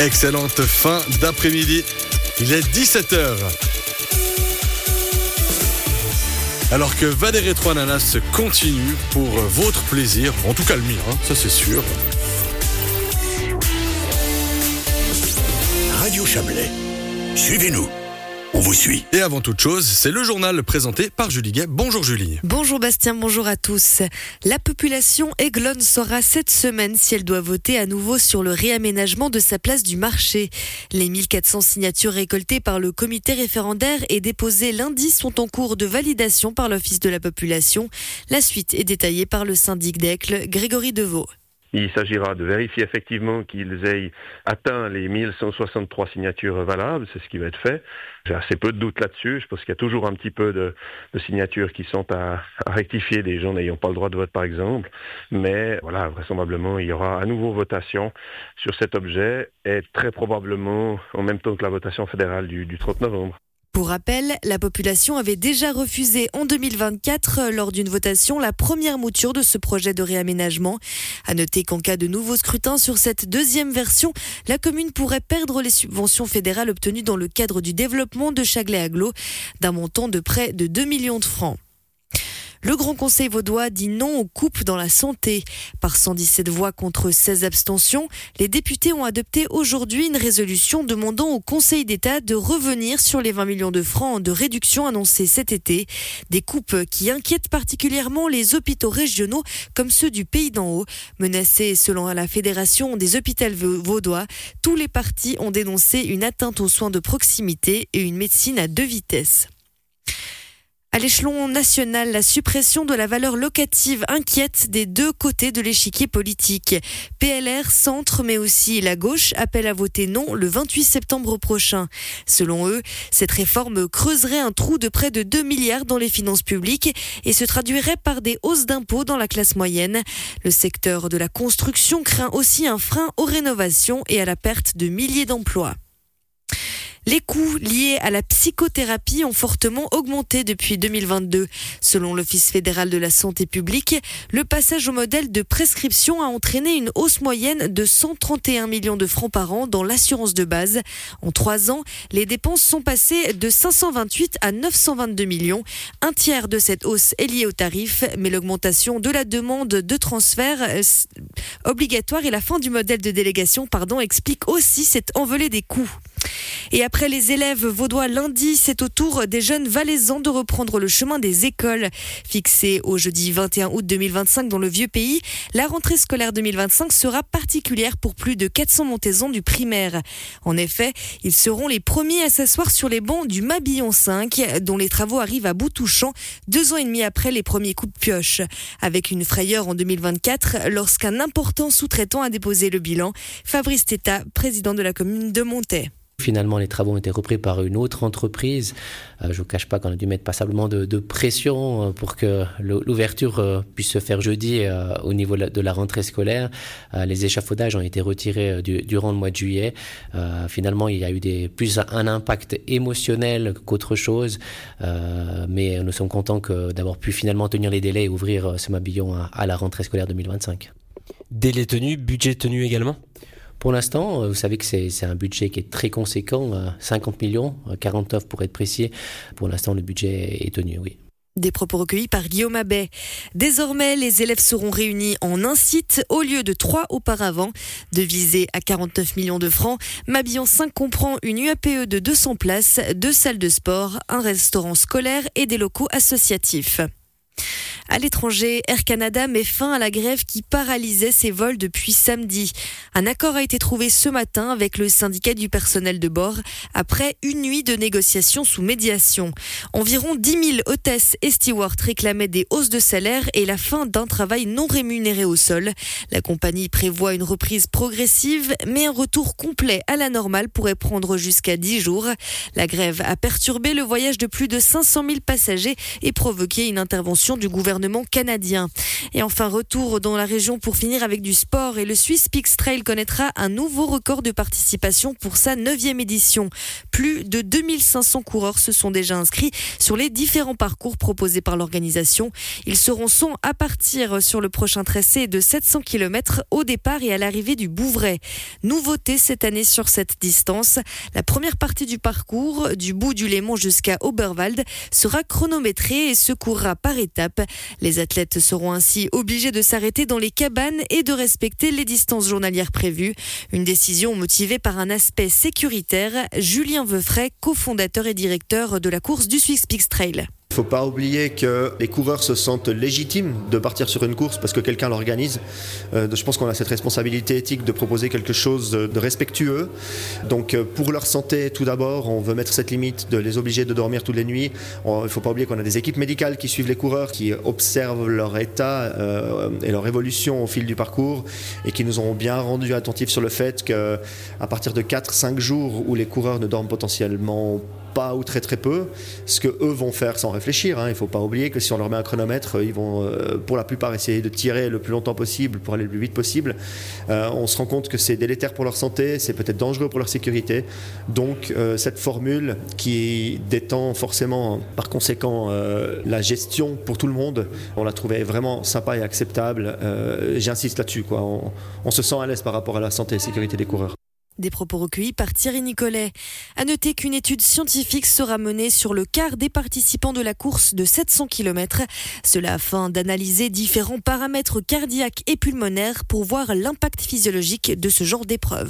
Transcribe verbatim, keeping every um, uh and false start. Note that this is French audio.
Excellente fin d'après-midi. Il est dix-sept heures. Alors que Valérie Trois Ananas continue pour votre plaisir, en tout cas le mien, hein, ça c'est sûr. Radio Chablais, suivez-nous, on vous suit. Et avant toute chose, c'est le journal présenté par Julie Gay. Bonjour Julie. Bonjour Bastien, bonjour à tous. La population aiglonne saura cette semaine si elle doit voter à nouveau sur le réaménagement de sa place du marché. Les mille quatre cents signatures récoltées par le comité référendaire et déposées lundi sont en cours de validation par l'Office de la population. La suite est détaillée par le syndic d'Aigle, Grégory Deveau. Il s'agira de vérifier effectivement qu'ils aient atteint les mille cent soixante-trois signatures valables, c'est ce qui va être fait. J'ai assez peu de doutes là-dessus, je pense qu'il y a toujours un petit peu de, de signatures qui sont à, à rectifier, des gens n'ayant pas le droit de vote par exemple. Mais voilà, vraisemblablement, il y aura à nouveau votation sur cet objet et très probablement en même temps que la votation fédérale du, du trente novembre. Pour rappel, la population avait déjà refusé en deux mille vingt-quatre, lors d'une votation, la première mouture de ce projet de réaménagement. À noter qu'en cas de nouveau scrutin sur cette deuxième version, la commune pourrait perdre les subventions fédérales obtenues dans le cadre du développement de Chaglais-Agglo, d'un montant de près de deux millions de francs. Le Grand Conseil vaudois dit non aux coupes dans la santé. Par cent dix-sept voix contre seize abstentions, les députés ont adopté aujourd'hui une résolution demandant au Conseil d'État de revenir sur les vingt millions de francs de réduction annoncés cet été. Des coupes qui inquiètent particulièrement les hôpitaux régionaux comme ceux du Pays d'en Haut. Menacés selon la Fédération des hôpitaux vaudois, tous les partis ont dénoncé une atteinte aux soins de proximité et une médecine à deux vitesses. À l'échelon national, la suppression de la valeur locative inquiète des deux côtés de l'échiquier politique. P L R, Centre, mais aussi la gauche appellent à voter non le vingt-huit septembre prochain. Selon eux, cette réforme creuserait un trou de près de deux milliards dans les finances publiques et se traduirait par des hausses d'impôts dans la classe moyenne. Le secteur de la construction craint aussi un frein aux rénovations et à la perte de milliers d'emplois. Les coûts liés à la psychothérapie ont fortement augmenté depuis deux mille vingt-deux. Selon l'Office fédéral de la santé publique, le passage au modèle de prescription a entraîné une hausse moyenne de cent trente et un millions de francs par an dans l'assurance de base. En trois ans, les dépenses sont passées de cinq cent vingt-huit à neuf cent vingt-deux millions. Un tiers de cette hausse est liée au tarif, mais l'augmentation de la demande de transfert euh, obligatoire et la fin du modèle de délégation pardon, explique aussi cette envolée des coûts. Et après les élèves vaudois lundi, c'est au tour des jeunes valaisans de reprendre le chemin des écoles. Fixée au jeudi vingt et un août deux mille vingt-cinq dans le Vieux-Pays, la rentrée scolaire deux mille vingt-cinq sera particulière pour plus de quatre cents montaisans du primaire. En effet, ils seront les premiers à s'asseoir sur les bancs du Mabillon cinq, dont les travaux arrivent à bout touchant, deux ans et demi après les premiers coups de pioche. Avec une frayeur en deux mille vingt-quatre, lorsqu'un important sous-traitant a déposé le bilan. Fabrice Téta, président de la commune de Montet. Finalement, les travaux ont été repris par une autre entreprise. Euh, je ne vous cache pas qu'on a dû mettre passablement de, de pression pour que l'ouverture euh, puisse se faire jeudi euh, au niveau de la rentrée scolaire. Euh, les échafaudages ont été retirés euh, du, durant le mois de juillet. Euh, finalement, il y a eu des, plus un impact émotionnel qu'autre chose. Euh, mais nous sommes contents que, d'avoir pu finalement tenir les délais et ouvrir euh, ce Mabillon à, à la rentrée scolaire deux mille vingt-cinq. Délai tenu, budget tenu également ? Pour l'instant, vous savez que c'est, c'est un budget qui est très conséquent, cinquante millions, quarante-neuf pour être précis. Pour l'instant, le budget est tenu, oui. Des propos recueillis par Guillaume Abbé. Désormais, les élèves seront réunis en un site au lieu de trois auparavant. Devisé à quarante-neuf millions de francs, Mabillon cinq comprend une U A P E de deux cents places, deux salles de sport, un restaurant scolaire et des locaux associatifs. À l'étranger, Air Canada met fin à la grève qui paralysait ses vols depuis samedi. Un accord a été trouvé ce matin avec le syndicat du personnel de bord après une nuit de négociations sous médiation. Environ dix mille hôtesses et stewards réclamaient des hausses de salaire et la fin d'un travail non rémunéré au sol. La compagnie prévoit une reprise progressive, mais un retour complet à la normale pourrait prendre jusqu'à dix jours. La grève a perturbé le voyage de plus de cinq cent mille passagers et provoqué une intervention du gouvernement gouvernement canadien. Et enfin, retour dans la région pour finir avec du sport. Et le Swiss Peaks Trail connaîtra un nouveau record de participation pour sa neuvième édition. Plus de deux mille cinq cents coureurs se sont déjà inscrits sur les différents parcours proposés par l'organisation. Ils seront cent à partir sur le prochain tracé de sept cents kilomètres au départ et à l'arrivée du Bouvray. Nouveauté cette année sur cette distance, la première partie du parcours, du bout du Léman jusqu'à Oberwald, sera chronométrée et se courra par étapes. Les athlètes seront ainsi obligés de s'arrêter dans les cabanes et de respecter les distances journalières prévues. Une décision motivée par un aspect sécuritaire. Julien Veufray, cofondateur et directeur de la course du Swiss Peaks Trail. Il ne faut pas oublier que les coureurs se sentent légitimes de partir sur une course parce que quelqu'un l'organise. Euh, je pense qu'on a cette responsabilité éthique de proposer quelque chose de respectueux. Donc pour leur santé, tout d'abord, on veut mettre cette limite de les obliger de dormir toutes les nuits. Il ne faut pas oublier qu'on a des équipes médicales qui suivent les coureurs, qui observent leur état euh, et leur évolution au fil du parcours et qui nous ont bien rendu attentifs sur le fait qu'à partir de quatre à cinq jours où les coureurs ne dorment potentiellement pas ou très très peu, ce que eux vont faire sans réfléchir. Hein. Il ne faut pas oublier que si on leur met un chronomètre, ils vont euh, pour la plupart essayer de tirer le plus longtemps possible pour aller le plus vite possible. Euh, on se rend compte que c'est délétère pour leur santé, c'est peut-être dangereux pour leur sécurité. Donc euh, cette formule qui détend forcément par conséquent euh, la gestion pour tout le monde, on l'a trouvée vraiment sympa et acceptable. Euh, j'insiste là-dessus, quoi. On, on se sent à l'aise par rapport à la santé et sécurité des coureurs. Des propos recueillis par Thierry Nicolet. À noter qu'une étude scientifique sera menée sur le quart des participants de la course de sept cents kilomètres. Cela afin d'analyser différents paramètres cardiaques et pulmonaires pour voir l'impact physiologique de ce genre d'épreuve.